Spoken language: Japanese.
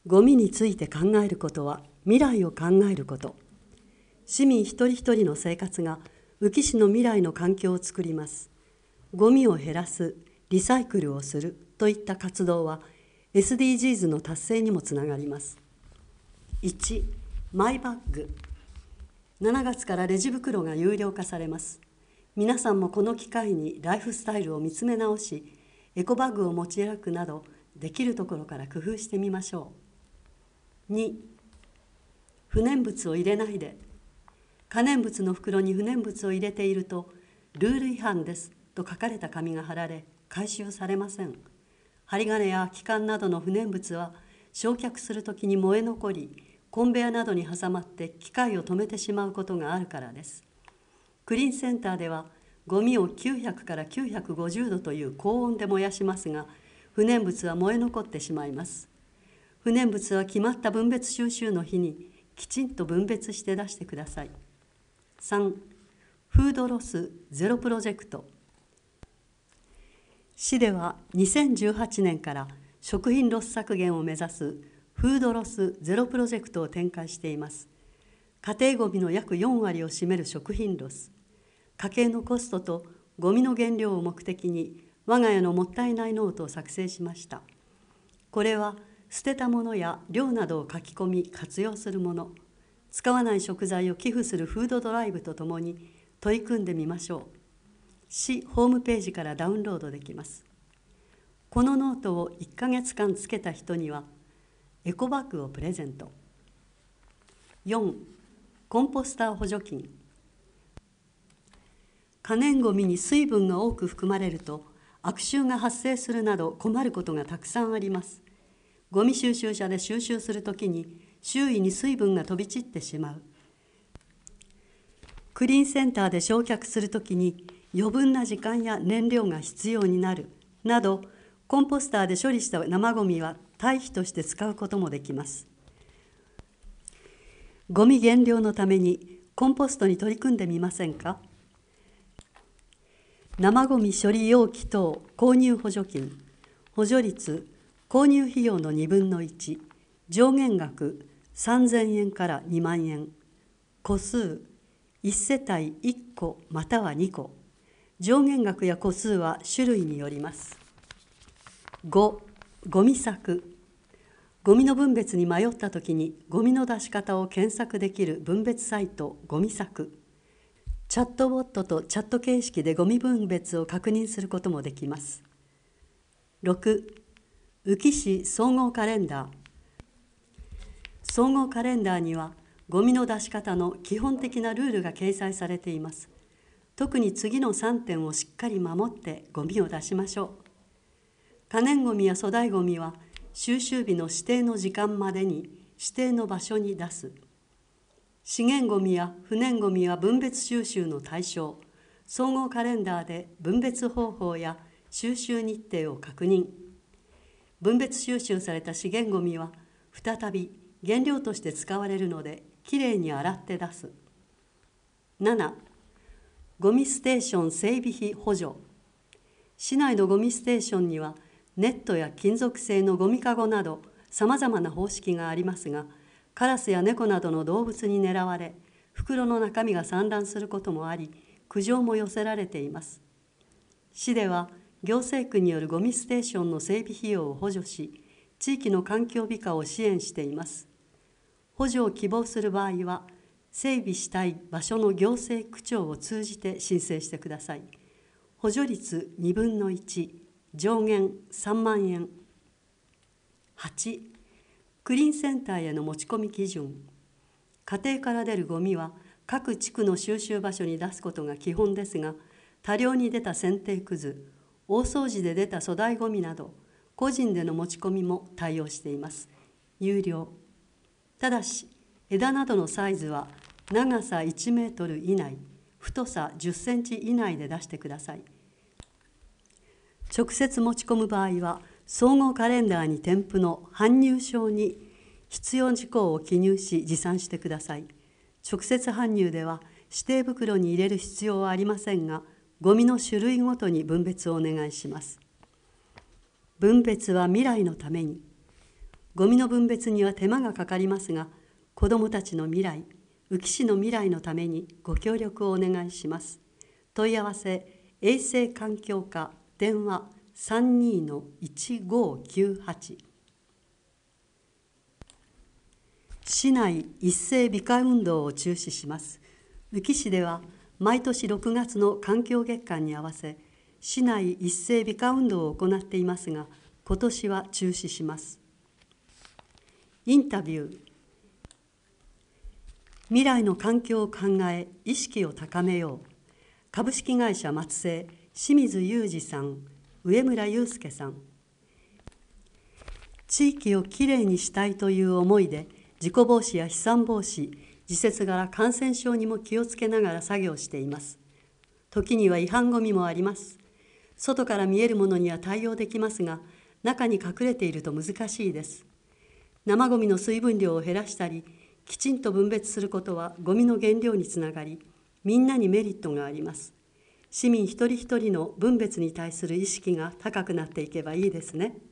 ゴミについて考えることは未来を考えること。市民一人一人の生活が宇城市の未来の環境を作ります。ゴミを減らす、リサイクルをするといった活動は SDGs の達成にもつながります。1、マイバッグ。7月からレジ袋が有料化されます。皆さんもこの機会にライフスタイルを見つめ直し、エコバッグを持ち歩くなど、できるところから工夫してみましょう。2、不燃物を入れないで。可燃物の袋に不燃物を入れていると、ルール違反ですと書かれた紙が貼られ、回収されません。針金や空き缶などの不燃物は、焼却するときに燃え残り、コンベヤなどに挟まって機械を止めてしまうことがあるからです。クリーンセンターでは、ゴミを900から950度という高温で燃やしますが、不燃物は燃え残ってしまいます。不燃物は決まった分別収集の日にきちんと分別して出してください。3、フードロスゼロプロジェクト。市では2018年から食品ロス削減を目指すフードロスゼロプロジェクトを展開しています。家庭ごみの約4割を占める食品ロス。家計のコストとゴミの減量を目的に我が家のもったいないノートを作成しました。これは捨てたものや量などを書き込み活用するもの、使わない食材を寄付するフードドライブとともに取り組んでみましょう。市ホームページからダウンロードできます。このノートを1ヶ月間つけた人にはエコバッグをプレゼント。4、コンポスター補助金。可燃ごみに水分が多く含まれると悪臭が発生するなど困ることがたくさんあります。ゴミ収集車で収集するときに周囲に水分が飛び散ってしまう。クリーンセンターで焼却するときに余分な時間や燃料が必要になるなど、コンポスターで処理した生ゴミは堆肥として使うこともできます。ゴミ減量のためにコンポストに取り組んでみませんか。生ゴミ処理容器等購入補助金、補助率購入費用の2分の1、上限額3000円から2万円、個数1世帯1個または2個、上限額や個数は種類によります。5、ゴミ柵。ゴミの分別に迷ったときにゴミの出し方を検索できる分別サイトゴミ柵。チャットボットとチャット形式でゴミ分別を確認することもできます。6、宇城市総合カレンダー。総合カレンダーにはゴミの出し方の基本的なルールが掲載されています。特に次の3点をしっかり守ってゴミを出しましょう。可燃ゴミや粗大ゴミは収集日の指定の時間までに指定の場所に出す。資源ゴミや不燃ゴミは分別収集の対象。総合カレンダーで分別方法や収集日程を確認。分別収集された資源ゴミは再び原料として使われるのできれいに洗って出す。7、ゴミステーション整備費補助。市内のゴミステーションにはネットや金属製のゴミかごなどさまざまな方式がありますが、カラスや猫などの動物に狙われ、袋の中身が散乱することもあり、苦情も寄せられています。市では行政区によるゴミステーションの整備費用を補助し、地域の環境美化を支援しています。補助を希望する場合は、整備したい場所の行政区長を通じて申請してください。補助率2分の1、上限3万円。8、クリーンセンターへの持ち込み基準。家庭から出るゴミは各地区の収集場所に出すことが基本ですが、多量に出た剪定くず、大掃除で出た粗大ゴミなど、個人での持ち込みも対応しています。有料。ただし、枝などのサイズは長さ1メートル以内、太さ10センチ以内で出してください。直接持ち込む場合は、総合カレンダーに添付の搬入証に必要事項を記入し持参してください。直接搬入では指定袋に入れる必要はありませんが、ゴミの種類ごとに分別をお願いします。分別は未来のために。 ゴミの分別には手間がかかりますが、子どもたちの未来、宇城市の未来のためにご協力をお願いします。問い合わせ、衛生環境課、電話 32-1598。市内一斉美化運動を中止します。宇城市では毎年6月の環境月間に合わせ、市内一斉美化運動を行っていますが、今年は中止します。インタビュー。未来の環境を考え、意識を高めよう。株式会社松生、清水裕二さん、上村祐介さん。地域をきれいにしたいという思いで、事故防止や飛散防止、時節柄感染症にも気をつけながら作業しています。時には違反ゴミもあります。外から見えるものには対応できますが、中に隠れていると難しいです。生ゴミの水分量を減らしたり、きちんと分別することはゴミの減量につながり、みんなにメリットがあります。市民一人一人の分別に対する意識が高くなっていけばいいですね。